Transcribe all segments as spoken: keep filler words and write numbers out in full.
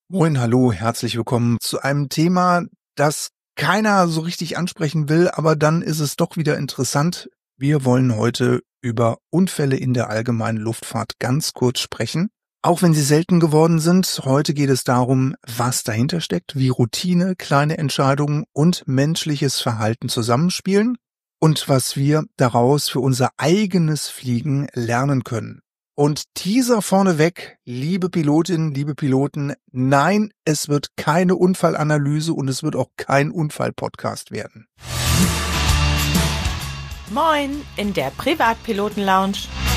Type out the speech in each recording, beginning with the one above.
Moin, hallo, herzlich willkommen zu einem Thema, das keiner so richtig ansprechen will, aber dann ist es doch wieder interessant. Wir wollen heute über Unfälle in der allgemeinen Luftfahrt ganz kurz sprechen. Auch wenn sie selten geworden sind, heute geht es darum, was dahinter steckt, wie Routine, kleine Entscheidungen und menschliches Verhalten zusammenspielen und was wir daraus für unser eigenes Fliegen lernen können. Und Teaser vorneweg, liebe Pilotinnen, liebe Piloten, nein, es wird keine Unfallanalyse und es wird auch kein Unfall-Podcast werden. Moin, in der Privatpiloten-Lounge.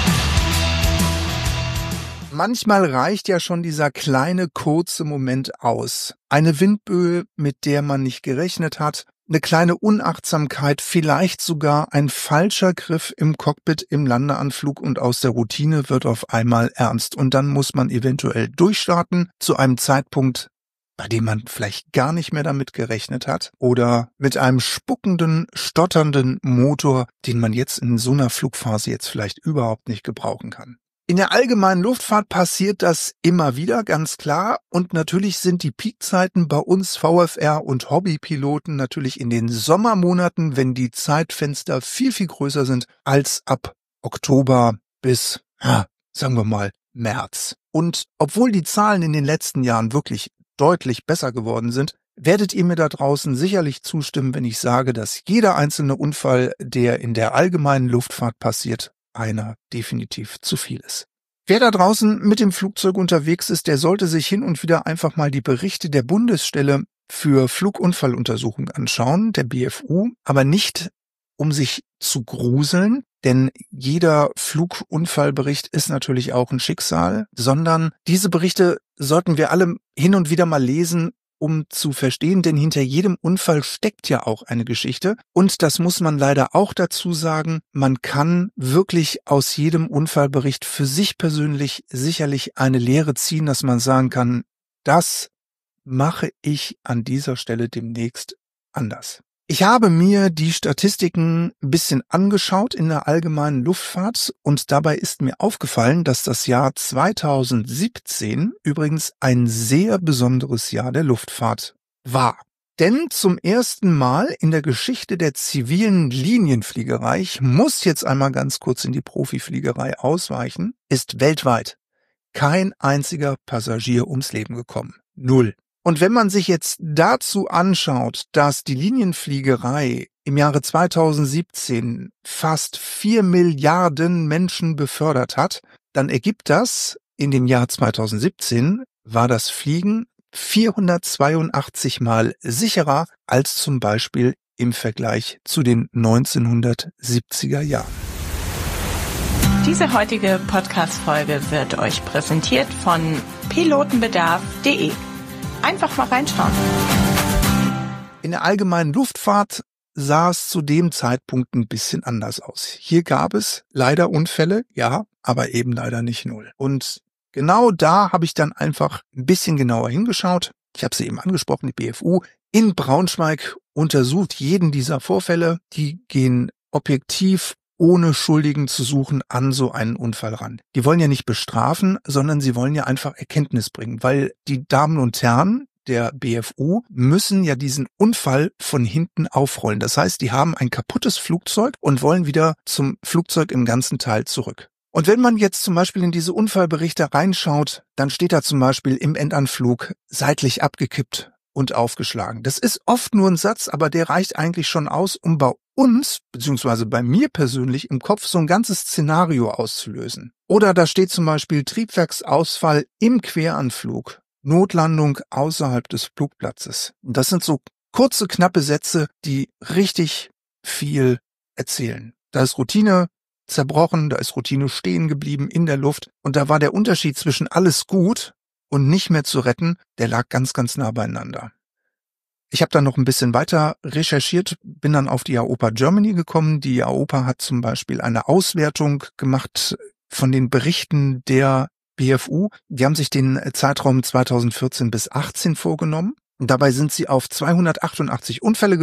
Manchmal reicht ja schon dieser kleine, kurze Moment aus. Eine Windböe, mit der man nicht gerechnet hat, eine kleine Unachtsamkeit, vielleicht sogar ein falscher Griff im Cockpit im Landeanflug und aus der Routine wird auf einmal ernst. Und dann muss man eventuell durchstarten zu einem Zeitpunkt, bei dem man vielleicht gar nicht mehr damit gerechnet hat oder mit einem spuckenden, stotternden Motor, den man jetzt in so einer Flugphase jetzt vielleicht überhaupt nicht gebrauchen kann. In der allgemeinen Luftfahrt passiert das immer wieder, ganz klar. Und natürlich sind die Peakzeiten bei uns V F R und Hobbypiloten natürlich in den Sommermonaten, wenn die Zeitfenster viel, viel größer sind als ab Oktober bis, ja, sagen wir mal, März. Und obwohl die Zahlen in den letzten Jahren wirklich deutlich besser geworden sind, werdet ihr mir da draußen sicherlich zustimmen, wenn ich sage, dass jeder einzelne Unfall, der in der allgemeinen Luftfahrt passiert, einer definitiv zu viel ist. Wer da draußen mit dem Flugzeug unterwegs ist, der sollte sich hin und wieder einfach mal die Berichte der Bundesstelle für Flugunfalluntersuchung anschauen, der B F U, aber nicht, um sich zu gruseln, denn jeder Flugunfallbericht ist natürlich auch ein Schicksal, sondern diese Berichte sollten wir alle hin und wieder mal lesen, um zu verstehen, denn hinter jedem Unfall steckt ja auch eine Geschichte. Und das muss man leider auch dazu sagen, man kann wirklich aus jedem Unfallbericht für sich persönlich sicherlich eine Lehre ziehen, dass man sagen kann, das mache ich an dieser Stelle demnächst anders. Ich habe mir die Statistiken ein bisschen angeschaut in der allgemeinen Luftfahrt und dabei ist mir aufgefallen, dass das Jahr zweitausendsiebzehn übrigens ein sehr besonderes Jahr der Luftfahrt war. Denn zum ersten Mal in der Geschichte der zivilen Linienfliegerei, ich muss jetzt einmal ganz kurz in die Profifliegerei ausweichen, ist weltweit kein einziger Passagier ums Leben gekommen. Null. Und wenn man sich jetzt dazu anschaut, dass die Linienfliegerei im Jahre zweitausendsiebzehn fast vier Milliarden Menschen befördert hat, dann ergibt das, in dem Jahr zweitausendsiebzehn war das Fliegen vierhundertzweiundachtzig Mal sicherer als zum Beispiel im Vergleich zu den neunzehnhundertsiebziger Jahren. Diese heutige Podcast-Folge wird euch präsentiert von pilotenbedarf punkt de. Einfach mal reinschauen. In der allgemeinen Luftfahrt sah es zu dem Zeitpunkt ein bisschen anders aus. Hier gab es leider Unfälle, ja, aber eben leider nicht null. Und genau da habe ich dann einfach ein bisschen genauer hingeschaut. Ich habe sie eben angesprochen, die B F U in Braunschweig untersucht jeden dieser Vorfälle. Die gehen objektiv, ohne Schuldigen zu suchen, an so einen Unfall ran. Die wollen ja nicht bestrafen, sondern sie wollen ja einfach Erkenntnis bringen, weil die Damen und Herren der B F U müssen ja diesen Unfall von hinten aufrollen. Das heißt, die haben ein kaputtes Flugzeug und wollen wieder zum Flugzeug im ganzen Teil zurück. Und wenn man jetzt zum Beispiel in diese Unfallberichte reinschaut, dann steht da zum Beispiel im Endanflug seitlich abgekippt und aufgeschlagen. Das ist oft nur ein Satz, aber der reicht eigentlich schon aus, um bei uns, beziehungsweise bei mir persönlich, im Kopf so ein ganzes Szenario auszulösen. Oder da steht zum Beispiel Triebwerksausfall im Queranflug, Notlandung außerhalb des Flugplatzes. Und das sind so kurze, knappe Sätze, die richtig viel erzählen. Da ist Routine zerbrochen, da ist Routine stehen geblieben in der Luft und da war der Unterschied zwischen alles gut und nicht mehr zu retten, der lag ganz, ganz nah beieinander. Ich habe dann noch ein bisschen weiter recherchiert, bin dann auf die AOPA Germany gekommen. Die AOPA hat zum Beispiel eine Auswertung gemacht von den Berichten der B F U. Die haben sich den Zeitraum zweitausendvierzehn bis achtzehn vorgenommen. Und dabei sind sie auf zweihundertachtundachtzig Unfälle gekommen.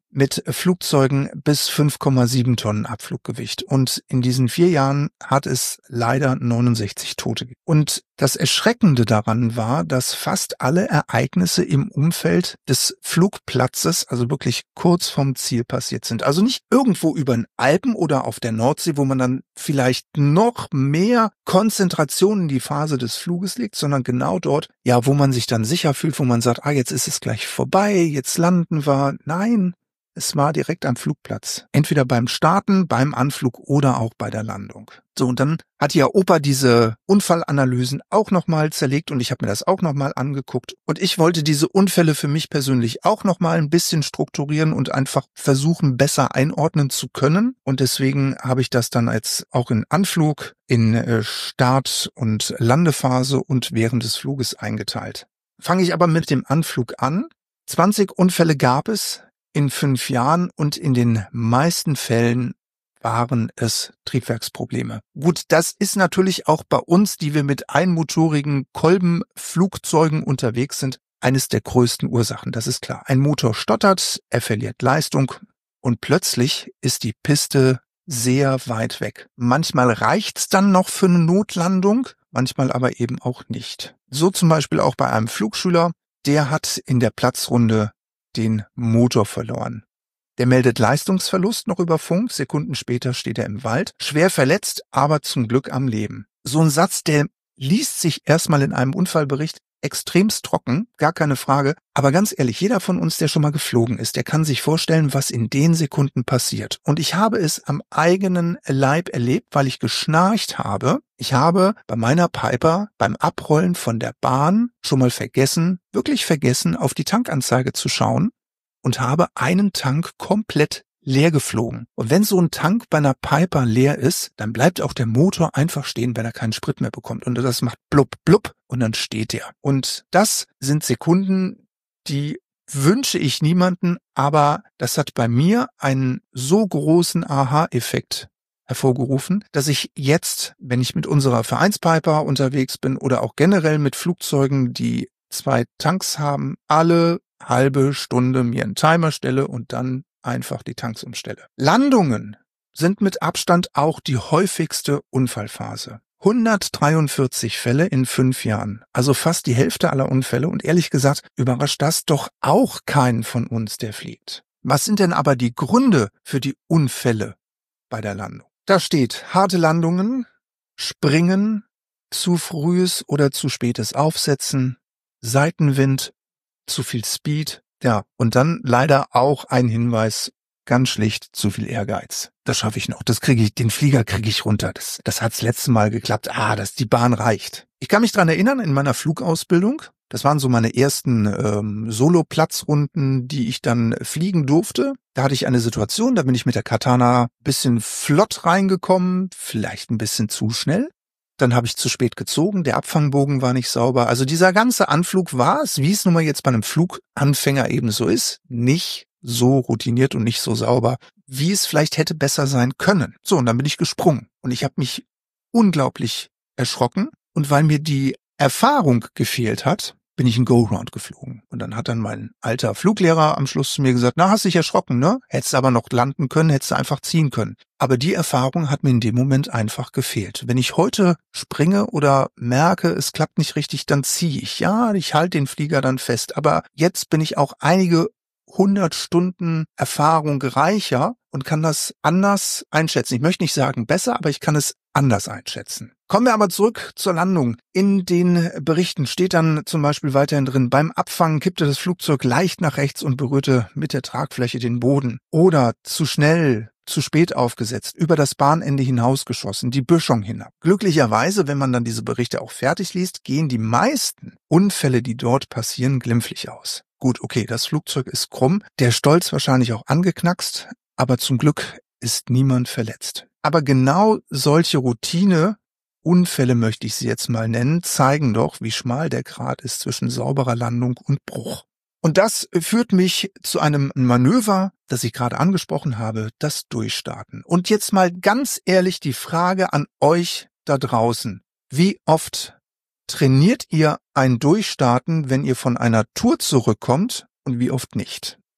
mit Flugzeugen bis fünf Komma sieben Tonnen Abfluggewicht. Und in diesen vier Jahren hat es leider neunundsechzig Tote gegeben. Und das Erschreckende daran war, dass fast alle Ereignisse im Umfeld des Flugplatzes, also wirklich kurz vom Ziel passiert sind. Also nicht irgendwo über den Alpen oder auf der Nordsee, wo man dann vielleicht noch mehr Konzentration in die Phase des Fluges legt, sondern genau dort, ja, wo man sich dann sicher fühlt, wo man sagt, ah, jetzt ist es gleich vorbei, jetzt landen wir. Nein. Es war direkt am Flugplatz. Entweder beim Starten, beim Anflug oder auch bei der Landung. So, und dann hat ja Opa diese Unfallanalysen auch nochmal zerlegt und ich habe mir das auch nochmal angeguckt. Und ich wollte diese Unfälle für mich persönlich auch nochmal ein bisschen strukturieren und einfach versuchen, besser einordnen zu können. Und deswegen habe ich das dann jetzt auch in Anflug, in Start- und Landephase und während des Fluges eingeteilt. Fange ich aber mit dem Anflug an. zwanzig Unfälle gab es in fünf Jahren und in den meisten Fällen waren es Triebwerksprobleme. Gut, das ist natürlich auch bei uns, die wir mit einmotorigen Kolbenflugzeugen unterwegs sind, eines der größten Ursachen, das ist klar. Ein Motor stottert, er verliert Leistung und plötzlich ist die Piste sehr weit weg. Manchmal reicht's dann noch für eine Notlandung, manchmal aber eben auch nicht. So zum Beispiel auch bei einem Flugschüler, der hat in der Platzrunde den Motor verloren. Der meldet Leistungsverlust noch über Funk, Sekunden später steht er im Wald, schwer verletzt, aber zum Glück am Leben. So ein Satz, der liest sich erstmal in einem Unfallbericht extremst trocken, gar keine Frage, aber ganz ehrlich, jeder von uns, der schon mal geflogen ist, der kann sich vorstellen, was in den Sekunden passiert. Und ich habe es am eigenen Leib erlebt, weil ich geschnarcht habe. Ich habe bei meiner Piper beim Abrollen von der Bahn schon mal vergessen, wirklich vergessen, auf die Tankanzeige zu schauen und habe einen Tank komplett leer geflogen. Und wenn so ein Tank bei einer Piper leer ist, dann bleibt auch der Motor einfach stehen, wenn er keinen Sprit mehr bekommt. Und das macht blub, blub und dann steht er. Und das sind Sekunden, die wünsche ich niemanden, aber das hat bei mir einen so großen Aha-Effekt hervorgerufen, dass ich jetzt, wenn ich mit unserer Vereinspiper unterwegs bin oder auch generell mit Flugzeugen, die zwei Tanks haben, alle halbe Stunde mir einen Timer stelle und dann einfach die Tanks umstelle. Landungen sind mit Abstand auch die häufigste Unfallphase. hundertdreiundvierzig Fälle in fünf Jahren, also fast die Hälfte aller Unfälle und ehrlich gesagt überrascht das doch auch keinen von uns, der fliegt. Was sind denn aber die Gründe für die Unfälle bei der Landung? Da steht harte Landungen, Springen, zu frühes oder zu spätes Aufsetzen, Seitenwind, zu viel Speed, ja, und dann leider auch ein Hinweis, ganz schlicht, zu viel Ehrgeiz. Das schaffe ich noch, das kriege ich, den Flieger kriege ich runter, das, das hat's letztes Mal geklappt, ah, dass die Bahn reicht. Ich kann mich dran erinnern, in meiner Flugausbildung, das waren so meine ersten ähm, Solo-Platzrunden, die ich dann fliegen durfte. Da hatte ich eine Situation, da bin ich mit der Katana ein bisschen flott reingekommen, vielleicht ein bisschen zu schnell. Dann habe ich zu spät gezogen, der Abfangbogen war nicht sauber. Also dieser ganze Anflug war es, wie es nun mal jetzt bei einem Fluganfänger eben so ist, nicht so routiniert und nicht so sauber, wie es vielleicht hätte besser sein können. So, und dann bin ich gesprungen und ich habe mich unglaublich erschrocken. Und weil mir die Erfahrung gefehlt hat, bin ich einen Go-Round geflogen. Und dann hat dann mein alter Fluglehrer am Schluss zu mir gesagt, na, hast dich erschrocken, ne? Hättest aber noch landen können, hättest du einfach ziehen können. Aber die Erfahrung hat mir in dem Moment einfach gefehlt. Wenn ich heute springe oder merke, es klappt nicht richtig, dann ziehe ich. Ja, ich halte den Flieger dann fest. Aber jetzt bin ich auch einige hundert Stunden Erfahrung reicher und kann das anders einschätzen. Ich möchte nicht sagen besser, aber ich kann es anders einschätzen. Kommen wir aber zurück zur Landung. In den Berichten steht dann zum Beispiel weiterhin drin, beim Abfangen kippte das Flugzeug leicht nach rechts und berührte mit der Tragfläche den Boden. Oder zu schnell, zu spät aufgesetzt, über das Bahnende hinausgeschossen, die Böschung hinab. Glücklicherweise, wenn man dann diese Berichte auch fertig liest, gehen die meisten Unfälle, die dort passieren, glimpflich aus. Gut, okay, das Flugzeug ist krumm, der Stolz wahrscheinlich auch angeknackst, aber zum Glück ist niemand verletzt. Aber genau solche Routine-Unfälle, möchte ich sie jetzt mal nennen, zeigen doch, wie schmal der Grat ist zwischen sauberer Landung und Bruch. Und das führt mich zu einem Manöver, das ich gerade angesprochen habe, das Durchstarten. Und jetzt mal ganz ehrlich die Frage an euch da draußen. Wie oft trainiert ihr ein Durchstarten, wenn ihr von einer Tour zurückkommt und wie oft nicht? Denn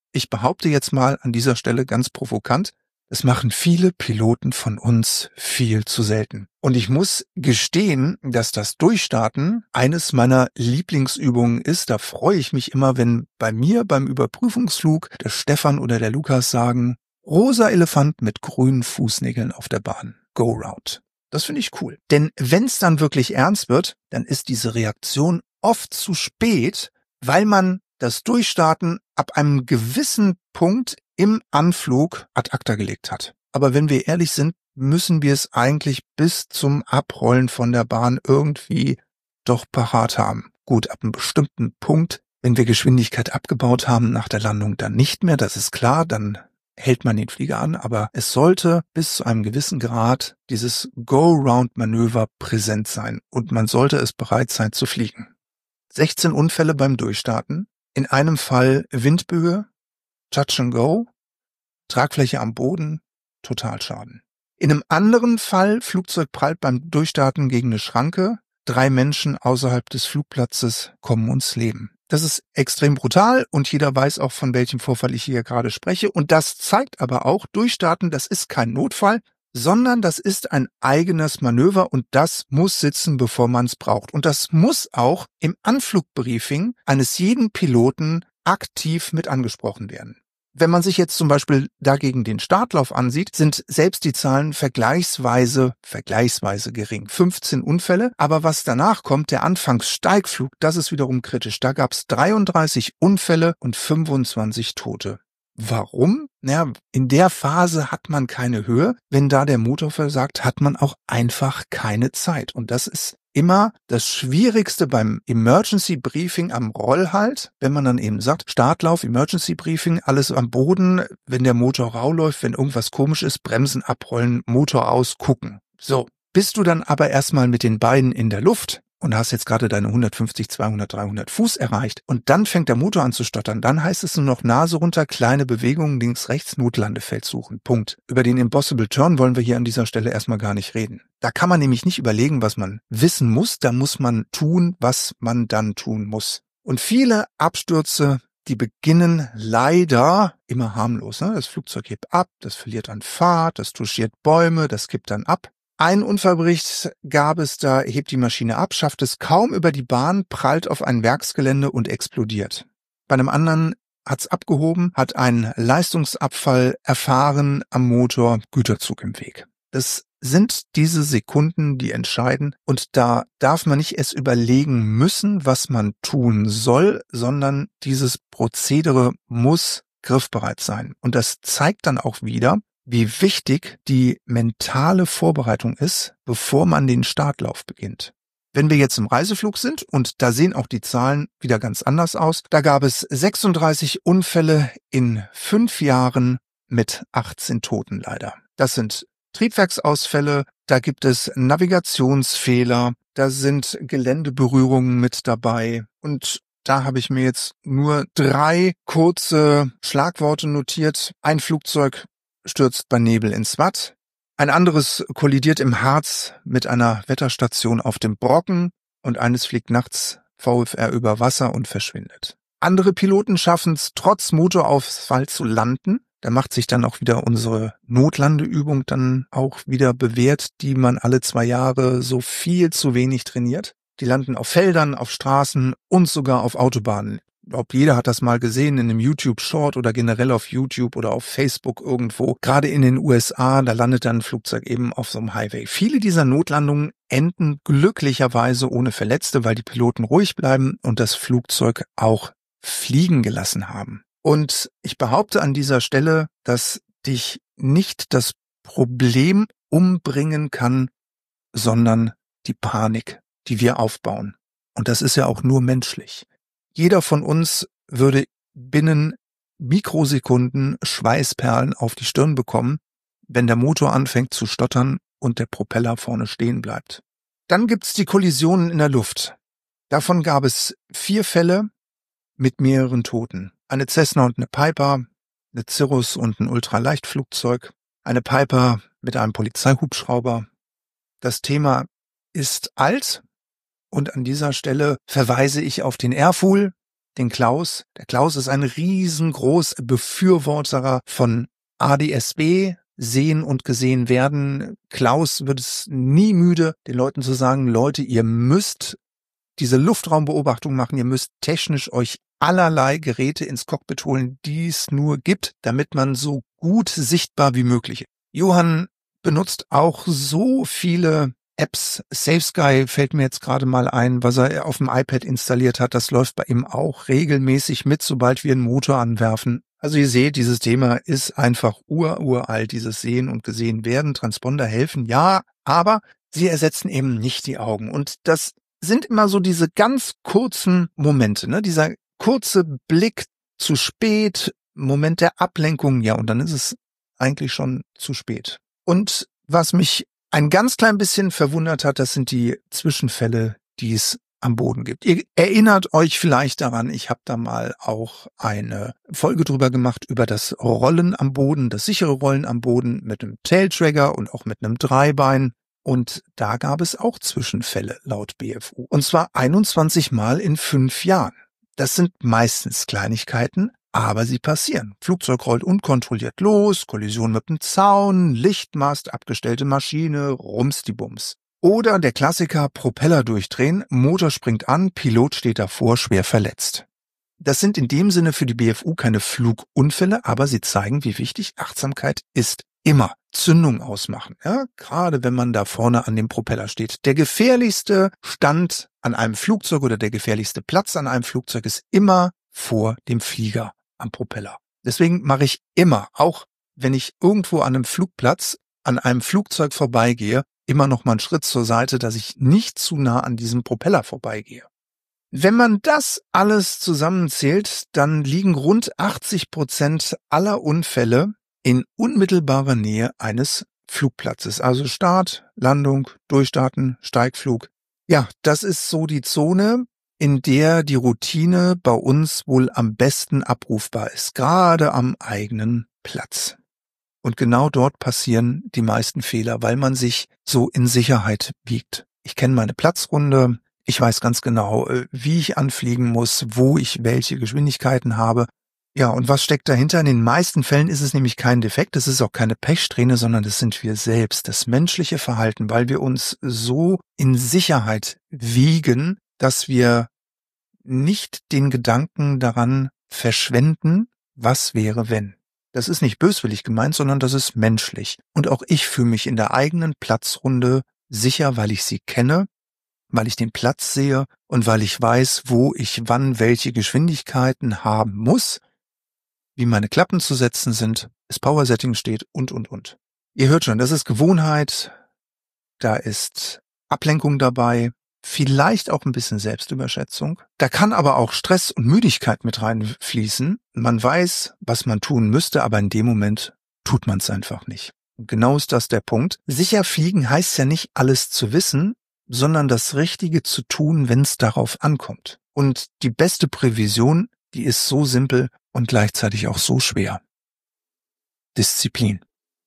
ich behaupte jetzt mal an dieser Stelle ganz provokant, das machen viele Piloten von uns viel zu selten. Und ich muss gestehen, dass das Durchstarten eines meiner Lieblingsübungen ist. Da freue ich mich immer, wenn bei mir beim Überprüfungsflug der Stefan oder der Lukas sagen, rosa Elefant mit grünen Fußnägeln auf der Bahn. Go round. Das finde ich cool. Denn wenn es dann wirklich ernst wird, dann ist diese Reaktion oft zu spät, weil man das Durchstarten ab einem gewissen Punkt im Anflug ad acta gelegt hat. Aber wenn wir ehrlich sind, müssen wir es eigentlich bis zum Abrollen von der Bahn irgendwie doch parat haben. Gut, ab einem bestimmten Punkt, wenn wir Geschwindigkeit abgebaut haben nach der Landung, dann nicht mehr, das ist klar, dann hält man den Flieger an, aber es sollte bis zu einem gewissen Grad dieses Go-Round-Manöver präsent sein und man sollte es bereit sein zu fliegen. sechzehn Unfälle beim Durchstarten, in einem Fall Windböe, Touch and Go, Tragfläche am Boden, Totalschaden. In einem anderen Fall, Flugzeug prallt beim Durchstarten gegen eine Schranke, drei Menschen außerhalb des Flugplatzes kommen ums Leben. Das ist extrem brutal und jeder weiß auch, von welchem Vorfall ich hier gerade spreche. Und das zeigt aber auch, Durchstarten, das ist kein Notfall, sondern das ist ein eigenes Manöver und das muss sitzen, bevor man es braucht. Und das muss auch im Anflugbriefing eines jeden Piloten aktiv mit angesprochen werden. Wenn man sich jetzt zum Beispiel dagegen den Startlauf ansieht, sind selbst die Zahlen vergleichsweise, vergleichsweise gering. fünfzehn Unfälle, aber was danach kommt, der Anfangssteigflug, das ist wiederum kritisch. Da gab es dreiunddreißig Unfälle und fünfundzwanzig Tote. Warum? Naja, in der Phase hat man keine Höhe. Wenn da der Motor versagt, hat man auch einfach keine Zeit. Und das ist immer das Schwierigste beim Emergency Briefing am Rollhalt, wenn man dann eben sagt, Startlauf, Emergency Briefing, alles am Boden, wenn der Motor rau läuft, wenn irgendwas komisch ist, bremsen, abrollen, Motor aus, gucken. So, bist du dann aber erstmal mit den Beinen in der Luft und hast jetzt gerade deine hundertfünfzig, zweihundert, dreihundert Fuß erreicht und dann fängt der Motor an zu stottern, dann heißt es nur noch Nase runter, kleine Bewegungen, links, rechts, Notlandefeld suchen. Punkt. Über den Impossible Turn wollen wir hier an dieser Stelle erstmal gar nicht reden. Da kann man nämlich nicht überlegen, was man wissen muss, da muss man tun, was man dann tun muss. Und viele Abstürze, die beginnen leider immer harmlos. Ne? Das Flugzeug hebt ab, das verliert an Fahrt, das touchiert Bäume, das kippt dann ab. Ein Unfallbericht gab es, da hebt die Maschine ab, schafft es kaum über die Bahn, prallt auf ein Werksgelände und explodiert. Bei einem anderen hat's abgehoben, hat einen Leistungsabfall erfahren am Motor, Güterzug im Weg. Das sind diese Sekunden, die entscheiden und da darf man nicht erst überlegen müssen, was man tun soll, sondern dieses Prozedere muss griffbereit sein. Und das zeigt dann auch wieder, wie wichtig die mentale Vorbereitung ist, bevor man den Startlauf beginnt. Wenn wir jetzt im Reiseflug sind, und da sehen auch die Zahlen wieder ganz anders aus, da gab es sechsunddreißig Unfälle in fünf Jahren mit achtzehn Toten leider. Das sind Triebwerksausfälle, da gibt es Navigationsfehler, da sind Geländeberührungen mit dabei und da habe ich mir jetzt nur drei kurze Schlagworte notiert. Ein Flugzeug stürzt bei Nebel ins Watt. Ein anderes kollidiert im Harz mit einer Wetterstation auf dem Brocken und eines fliegt nachts V F R über Wasser und verschwindet. Andere Piloten schaffen es trotz Motorausfall zu landen. Da macht sich dann auch wieder unsere Notlandeübung dann auch wieder bewährt, die man alle zwei Jahre so viel zu wenig trainiert. Die landen auf Feldern, auf Straßen und sogar auf Autobahnen. Ich glaube, jeder hat das mal gesehen in einem YouTube-Short oder generell auf YouTube oder auf Facebook irgendwo. Gerade in den U S A, da landet dann ein Flugzeug eben auf so einem Highway. Viele dieser Notlandungen enden glücklicherweise ohne Verletzte, weil die Piloten ruhig bleiben und das Flugzeug auch fliegen gelassen haben. Und ich behaupte an dieser Stelle, dass dich nicht das Problem umbringen kann, sondern die Panik, die wir aufbauen. Und das ist ja auch nur menschlich. Jeder von uns würde binnen Mikrosekunden Schweißperlen auf die Stirn bekommen, wenn der Motor anfängt zu stottern und der Propeller vorne stehen bleibt. Dann gibt's die Kollisionen in der Luft. Davon gab es vier Fälle mit mehreren Toten. Eine Cessna und eine Piper, eine Cirrus und ein Ultraleichtflugzeug, eine Piper mit einem Polizeihubschrauber. Das Thema ist alt. Und an dieser Stelle verweise ich auf den Airfool. den Klaus. Der Klaus ist ein riesengroß Befürworter von A D S B, sehen und gesehen werden. Klaus wird es nie müde, den Leuten zu sagen, Leute, ihr müsst diese Luftraumbeobachtung machen, ihr müsst technisch euch allerlei Geräte ins Cockpit holen, die es nur gibt, damit man so gut sichtbar wie möglich ist. Johann benutzt auch so viele Apps. SafeSky fällt mir jetzt gerade mal ein, was er auf dem iPad installiert hat. Das läuft bei ihm auch regelmäßig mit, sobald wir einen Motor anwerfen. Also ihr seht, dieses Thema ist einfach ururalt, dieses Sehen und Gesehen werden. Transponder helfen, ja, aber sie ersetzen eben nicht die Augen. Und das sind immer so diese ganz kurzen Momente, ne? Dieser kurze Blick zu spät, Moment der Ablenkung, ja, und dann ist es eigentlich schon zu spät. Und was mich ein ganz klein bisschen verwundert hat, das sind die Zwischenfälle, die es am Boden gibt. Ihr erinnert euch vielleicht daran, ich habe da mal auch eine Folge drüber gemacht, über das Rollen am Boden, das sichere Rollen am Boden mit einem Tailtrigger und auch mit einem Dreibein. Und da gab es auch Zwischenfälle laut B F U. Und zwar einundzwanzig Mal in fünf Jahren. Das sind meistens Kleinigkeiten, aber sie passieren. Flugzeug rollt unkontrolliert los, Kollision mit dem Zaun, Lichtmast, abgestellte Maschine, rumsdibums. Oder der Klassiker, Propeller durchdrehen, Motor springt an, Pilot steht davor, schwer verletzt. Das sind in dem Sinne für die B F U keine Flugunfälle, aber sie zeigen, wie wichtig Achtsamkeit ist. Immer Zündung ausmachen, ja, gerade wenn man da vorne an dem Propeller steht. Der gefährlichste Stand an einem Flugzeug oder der gefährlichste Platz an einem Flugzeug ist immer vor dem Flieger am Propeller. Deswegen mache ich immer, auch wenn ich irgendwo an einem Flugplatz an einem Flugzeug vorbeigehe, immer noch mal einen Schritt zur Seite, dass ich nicht zu nah an diesem Propeller vorbeigehe. Wenn man das alles zusammenzählt, dann liegen rund achtzig Prozent aller Unfälle in unmittelbarer Nähe eines Flugplatzes. Also Start, Landung, Durchstarten, Steigflug. Ja, das ist so die Zone, in der die Routine bei uns wohl am besten abrufbar ist, gerade am eigenen Platz. Und genau dort passieren die meisten Fehler, weil man sich so in Sicherheit wiegt. Ich kenne meine Platzrunde, ich weiß ganz genau, wie ich anfliegen muss, wo ich welche Geschwindigkeiten habe. Ja, und was steckt dahinter? In den meisten Fällen ist es nämlich kein Defekt, es ist auch keine Pechsträhne, sondern das sind wir selbst, das menschliche Verhalten, weil wir uns so in Sicherheit wiegen, dass wir nicht den Gedanken daran verschwenden, was wäre, wenn. Das ist nicht böswillig gemeint, sondern das ist menschlich. Und auch ich fühle mich in der eigenen Platzrunde sicher, weil ich sie kenne, weil ich den Platz sehe und weil ich weiß, wo ich wann welche Geschwindigkeiten haben muss, wie meine Klappen zu setzen sind, das Power-Setting steht und, und, und. Ihr hört schon, das ist Gewohnheit, da ist Ablenkung dabei, vielleicht auch ein bisschen Selbstüberschätzung. Da kann aber auch Stress und Müdigkeit mit reinfließen. Man weiß, was man tun müsste, aber in dem Moment tut man es einfach nicht. Und genau ist das der Punkt. Sicher fliegen heißt ja nicht alles zu wissen, sondern das Richtige zu tun, wenn es darauf ankommt. Und die beste Prävision, die ist so simpel und gleichzeitig auch so schwer. Disziplin.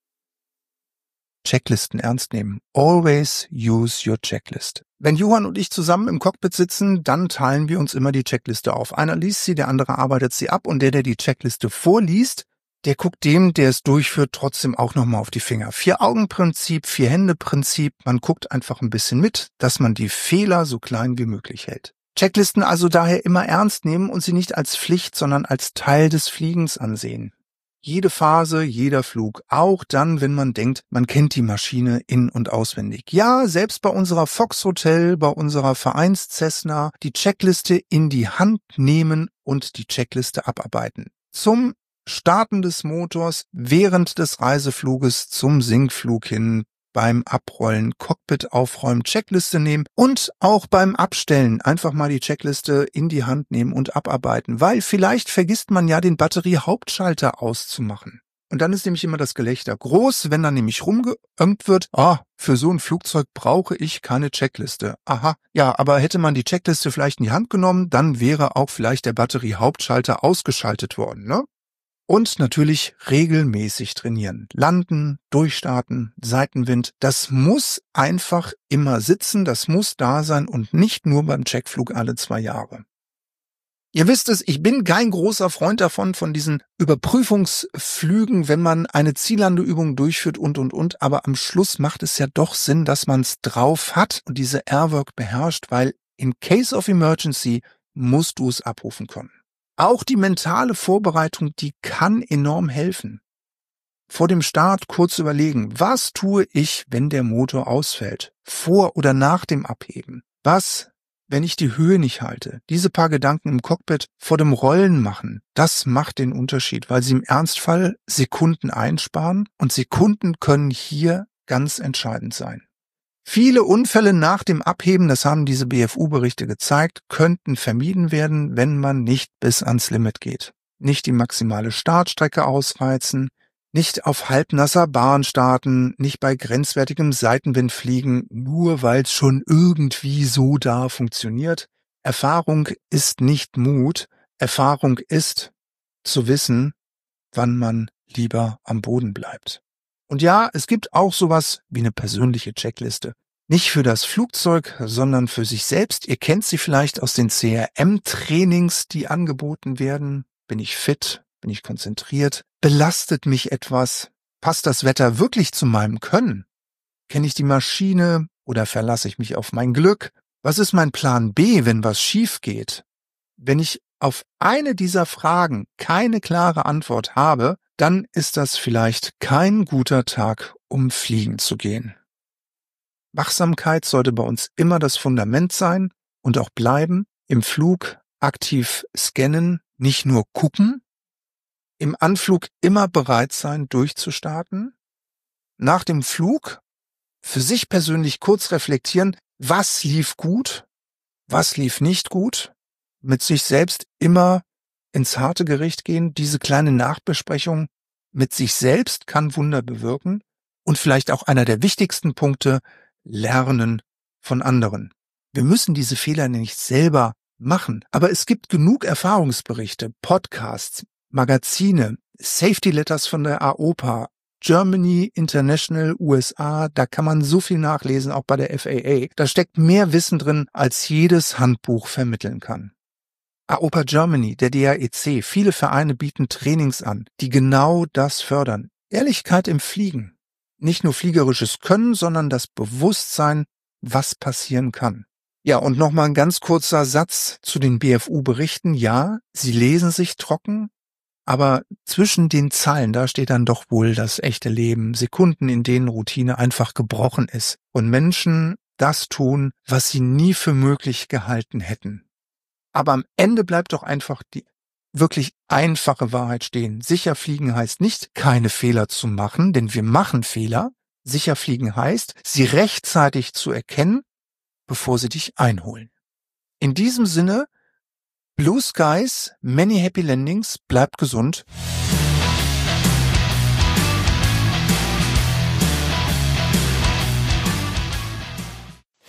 Checklisten ernst nehmen. Always use your checklist. Wenn Johann und ich zusammen im Cockpit sitzen, dann teilen wir uns immer die Checkliste auf. Einer liest sie, der andere arbeitet sie ab und der, der die Checkliste vorliest, der guckt dem, der es durchführt, trotzdem auch nochmal auf die Finger. Vier-Augen-Prinzip, Vier-Hände-Prinzip. Man guckt einfach ein bisschen mit, dass man die Fehler so klein wie möglich hält. Checklisten also daher immer ernst nehmen und sie nicht als Pflicht, sondern als Teil des Fliegens ansehen. Jede Phase, jeder Flug, auch dann, wenn man denkt, man kennt die Maschine in- und auswendig. Ja, selbst bei unserer Fox Hotel, bei unserer Vereins Cessna, die Checkliste in die Hand nehmen und die Checkliste abarbeiten. Zum Starten des Motors, während des Reisefluges, zum Sinkflug hin, beim Abrollen, Cockpit aufräumen, Checkliste nehmen und auch beim Abstellen einfach mal die Checkliste in die Hand nehmen und abarbeiten, weil vielleicht vergisst man ja den Batteriehauptschalter auszumachen. Und dann ist nämlich immer das Gelächter groß, wenn dann nämlich rumgeömt wird, ah, für so ein Flugzeug brauche ich keine Checkliste. Aha, ja, aber hätte man die Checkliste vielleicht in die Hand genommen, dann wäre auch vielleicht der Batteriehauptschalter ausgeschaltet worden, ne? Und natürlich regelmäßig trainieren. Landen, durchstarten, Seitenwind. Das muss einfach immer sitzen, das muss da sein und nicht nur beim Checkflug alle zwei Jahre. Ihr wisst es, ich bin kein großer Freund davon, von diesen Überprüfungsflügen, wenn man eine Ziellandeübung durchführt und, und, und. Aber am Schluss macht es ja doch Sinn, dass man es drauf hat und diese Airwork beherrscht, weil in case of emergency musst du es abrufen können. Auch die mentale Vorbereitung, die kann enorm helfen. Vor dem Start kurz überlegen, was tue ich, wenn der Motor ausfällt? Vor oder nach dem Abheben? Was, wenn ich die Höhe nicht halte? Diese paar Gedanken im Cockpit vor dem Rollen machen, das macht den Unterschied, weil sie im Ernstfall Sekunden einsparen und Sekunden können hier ganz entscheidend sein. Viele Unfälle nach dem Abheben, das haben diese B F U-Berichte gezeigt, könnten vermieden werden, wenn man nicht bis ans Limit geht. Nicht die maximale Startstrecke ausreizen, nicht auf halbnasser Bahn starten, nicht bei grenzwertigem Seitenwind fliegen, nur weil es schon irgendwie so da funktioniert. Erfahrung ist nicht Mut. Erfahrung ist zu wissen, wann man lieber am Boden bleibt. Und ja, es gibt auch sowas wie eine persönliche Checkliste. Nicht für das Flugzeug, sondern für sich selbst. Ihr kennt sie vielleicht aus den C R M-Trainings, die angeboten werden. Bin ich fit? Bin ich konzentriert? Belastet mich etwas? Passt das Wetter wirklich zu meinem Können? Kenne ich die Maschine oder verlasse ich mich auf mein Glück? Was ist mein Plan B, wenn was schief geht? Wenn ich auf eine dieser Fragen keine klare Antwort habe, dann ist das vielleicht kein guter Tag, um fliegen zu gehen. Wachsamkeit sollte bei uns immer das Fundament sein und auch bleiben. Im Flug aktiv scannen, nicht nur gucken. Im Anflug immer bereit sein, durchzustarten. Nach dem Flug für sich persönlich kurz reflektieren, was lief gut, was lief nicht gut. Mit sich selbst immer ins harte Gericht gehen. Diese kleine Nachbesprechung mit sich selbst kann Wunder bewirken. Und vielleicht auch einer der wichtigsten Punkte, lernen von anderen. Wir müssen diese Fehler nicht selber machen, aber es gibt genug Erfahrungsberichte, Podcasts, Magazine, Safety Letters von der A O P A, Germany International U S A, da kann man so viel nachlesen, auch bei der F A A. Da steckt mehr Wissen drin, als jedes Handbuch vermitteln kann. A O P A Germany, der D A E C, viele Vereine bieten Trainings an, die genau das fördern. Ehrlichkeit im Fliegen. Nicht nur fliegerisches Können, sondern das Bewusstsein, was passieren kann. Ja, und nochmal ein ganz kurzer Satz zu den B F U-Berichten. Ja, sie lesen sich trocken, aber zwischen den Zeilen, da steht dann doch wohl das echte Leben. Sekunden, in denen Routine einfach gebrochen ist und Menschen das tun, was sie nie für möglich gehalten hätten. Aber am Ende bleibt doch einfach die wirklich einfache Wahrheit stehen. Sicher fliegen heißt nicht, keine Fehler zu machen, denn wir machen Fehler. Sicher fliegen heißt, sie rechtzeitig zu erkennen, bevor sie dich einholen. In diesem Sinne, Blue Skies, many happy landings, bleibt gesund.